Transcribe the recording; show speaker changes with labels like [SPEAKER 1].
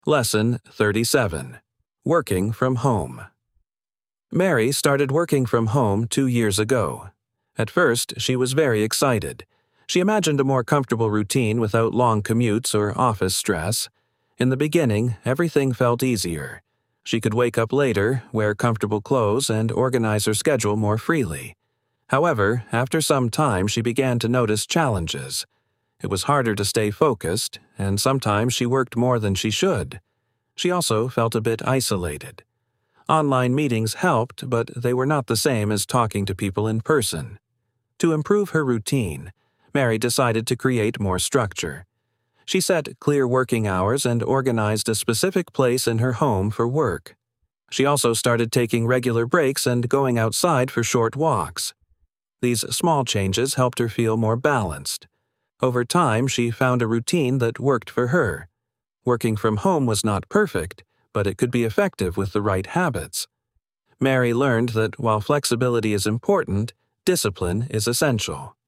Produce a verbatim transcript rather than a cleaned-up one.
[SPEAKER 1] Lesson thirty-seven. Working from Home. Mary started working from home two years ago. At first, she was very excited. She imagined a more comfortable routine without long commutes or office stress. In the beginning, everything felt easier. She could wake up later, wear comfortable clothes, and organize her schedule more freely. However, after some time, she began to notice challenges. It was harder to stay focused, and sometimes she worked more than she should. She also felt a bit isolated. Online meetings helped, but they were not the same as talking to people in person. To improve her routine, Mary decided to create more structure. She set clear working hours and organized a specific place in her home for work. She also started taking regular breaks and going outside for short walks. These small changes helped her feel more balanced. Over time, she found a routine that worked for her. Working from home was not perfect, but it could be effective with the right habits. Mary learned that while flexibility is important, discipline is essential.